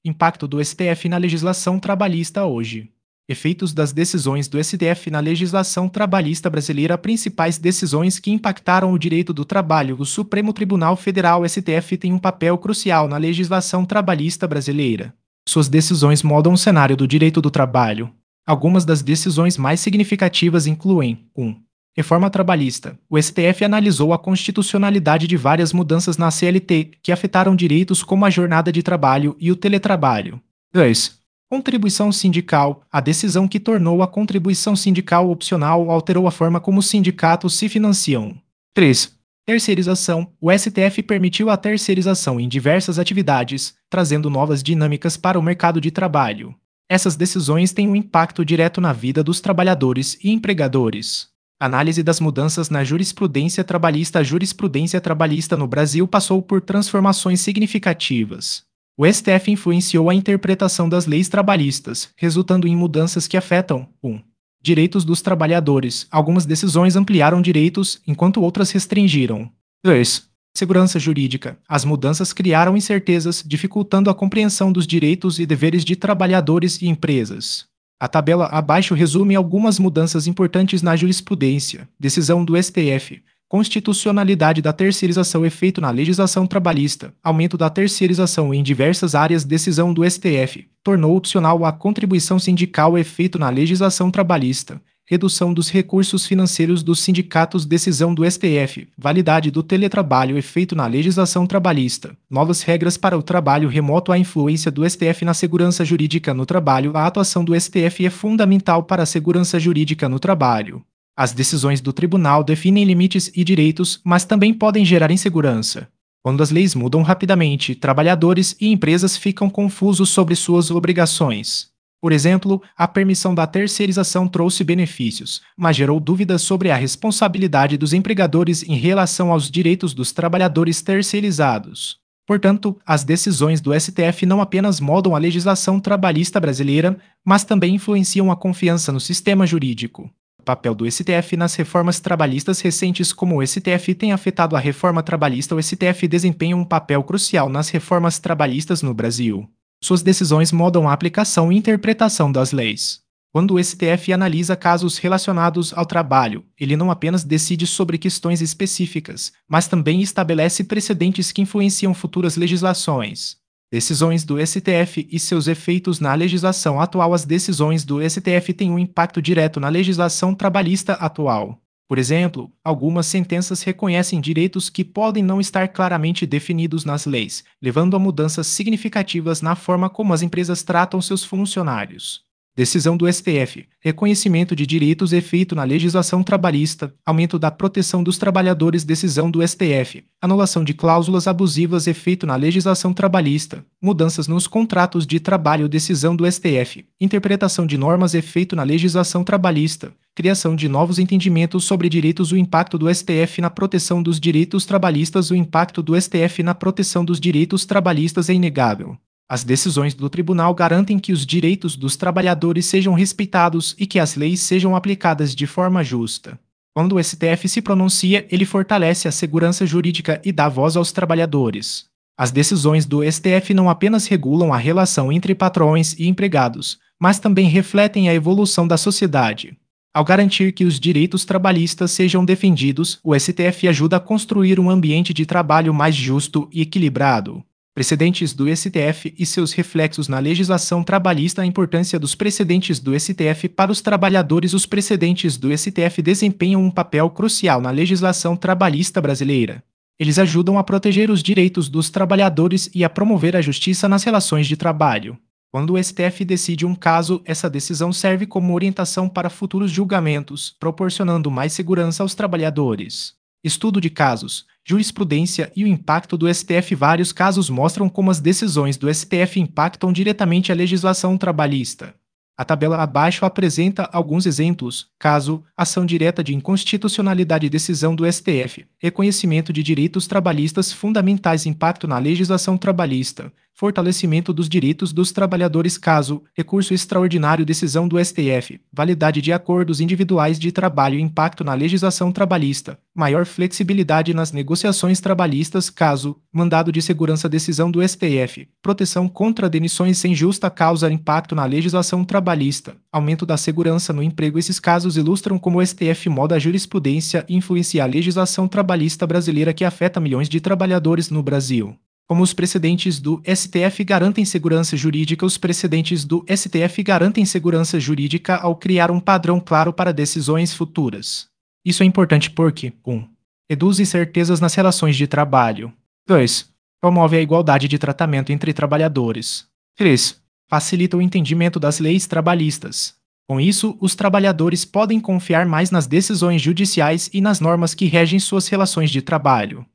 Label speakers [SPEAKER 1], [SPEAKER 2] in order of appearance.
[SPEAKER 1] Impacto do STF na legislação trabalhista hoje. Efeitos das decisões do STF na legislação trabalhista brasileira. Principais decisões que impactaram o direito do trabalho. O Supremo Tribunal Federal (STF) tem um papel crucial na legislação trabalhista brasileira. Suas decisões moldam o cenário do direito do trabalho. Algumas das decisões mais significativas incluem: 1. Reforma trabalhista. O STF analisou a constitucionalidade de várias mudanças na CLT que afetaram direitos como a jornada de trabalho e o teletrabalho. 2. Contribuição sindical. A decisão que tornou a contribuição sindical opcional alterou a forma como os sindicatos se financiam. 3. Terceirização. O STF permitiu a terceirização em diversas atividades, trazendo novas dinâmicas para o mercado de trabalho. Essas decisões têm um impacto direto na vida dos trabalhadores e empregadores. Análise das mudanças na jurisprudência trabalhista. A jurisprudência trabalhista no Brasil passou por transformações significativas. O STF influenciou a interpretação das leis trabalhistas, resultando em mudanças que afetam: 1. Direitos dos trabalhadores. Algumas decisões ampliaram direitos, enquanto outras restringiram. 2. Segurança jurídica. As mudanças criaram incertezas, dificultando a compreensão dos direitos e deveres de trabalhadores e empresas. A tabela abaixo resume algumas mudanças importantes na jurisprudência. Decisão do STF. Constitucionalidade da terceirização. Efeito na legislação trabalhista. Aumento da terceirização em diversas áreas. Decisão do STF. Tornou opcional a contribuição sindical. Efeito na legislação trabalhista. Redução dos recursos financeiros dos sindicatos. Decisão do STF. Validade do teletrabalho. Efeito na legislação trabalhista. Novas regras para o trabalho remoto. A influência do STF na segurança jurídica no trabalho. A atuação do STF é fundamental para a segurança jurídica no trabalho. As decisões do tribunal definem limites e direitos, mas também podem gerar insegurança. Quando as leis mudam rapidamente, trabalhadores e empresas ficam confusos sobre suas obrigações. Por exemplo, a permissão da terceirização trouxe benefícios, mas gerou dúvidas sobre a responsabilidade dos empregadores em relação aos direitos dos trabalhadores terceirizados. Portanto, as decisões do STF não apenas moldam a legislação trabalhista brasileira, mas também influenciam a confiança no sistema jurídico. O papel do STF nas reformas trabalhistas recentes. Como o STF tem afetado a reforma trabalhista, o STF desempenha um papel crucial nas reformas trabalhistas no Brasil. Suas decisões moldam a aplicação e interpretação das leis. Quando o STF analisa casos relacionados ao trabalho, ele não apenas decide sobre questões específicas, mas também estabelece precedentes que influenciam futuras legislações. Decisões do STF e seus efeitos na legislação atual. As decisões do STF têm um impacto direto na legislação trabalhista atual. Por exemplo, algumas sentenças reconhecem direitos que podem não estar claramente definidos nas leis, levando a mudanças significativas na forma como as empresas tratam seus funcionários. Decisão do STF. Reconhecimento de direitos. Efeito na legislação trabalhista. Aumento da proteção dos trabalhadores. Decisão do STF. Anulação de cláusulas abusivas. Efeito na legislação trabalhista. Mudanças nos contratos de trabalho. Decisão do STF. Interpretação de normas. Efeito na legislação trabalhista. Criação de novos entendimentos sobre direitos. O impacto do STF na proteção dos direitos trabalhistas. O impacto do STF na proteção dos direitos trabalhistas é inegável. As decisões do tribunal garantem que os direitos dos trabalhadores sejam respeitados e que as leis sejam aplicadas de forma justa. Quando o STF se pronuncia, ele fortalece a segurança jurídica e dá voz aos trabalhadores. As decisões do STF não apenas regulam a relação entre patrões e empregados, mas também refletem a evolução da sociedade. Ao garantir que os direitos trabalhistas sejam defendidos, o STF ajuda a construir um ambiente de trabalho mais justo e equilibrado. Precedentes do STF e seus reflexos na legislação trabalhista. A importância dos precedentes do STF para os trabalhadores. Os precedentes do STF desempenham um papel crucial na legislação trabalhista brasileira. Eles ajudam a proteger os direitos dos trabalhadores e a promover a justiça nas relações de trabalho. Quando o STF decide um caso, essa decisão serve como orientação para futuros julgamentos, proporcionando mais segurança aos trabalhadores. Estudo de casos, jurisprudência e o impacto do STF. Vários casos mostram como as decisões do STF impactam diretamente a legislação trabalhista. A tabela abaixo apresenta alguns exemplos: caso, ação direta de inconstitucionalidade. Decisão do STF, reconhecimento de direitos trabalhistas fundamentais. Impacto na legislação trabalhista, Fortalecimento dos direitos dos trabalhadores caso recurso extraordinário decisão do STF, validade de acordos individuais de trabalho e impacto na legislação trabalhista, maior flexibilidade nas negociações trabalhistas caso mandado de segurança decisão do STF, proteção contra demissões sem justa causa impacto na legislação trabalhista, aumento da segurança no emprego. Esses casos ilustram como o STF molda a jurisprudência e influencia a legislação trabalhista brasileira que afeta milhões de trabalhadores no Brasil. Como os precedentes do STF garantem segurança jurídica, os precedentes do STF garantem segurança jurídica ao criar um padrão claro para decisões futuras. Isso é importante porque 1. Reduz incertezas nas relações de trabalho. 2. Promove a igualdade de tratamento entre trabalhadores. 3. Facilita o entendimento das leis trabalhistas. Com isso, os trabalhadores podem confiar mais nas decisões judiciais e nas normas que regem suas relações de trabalho.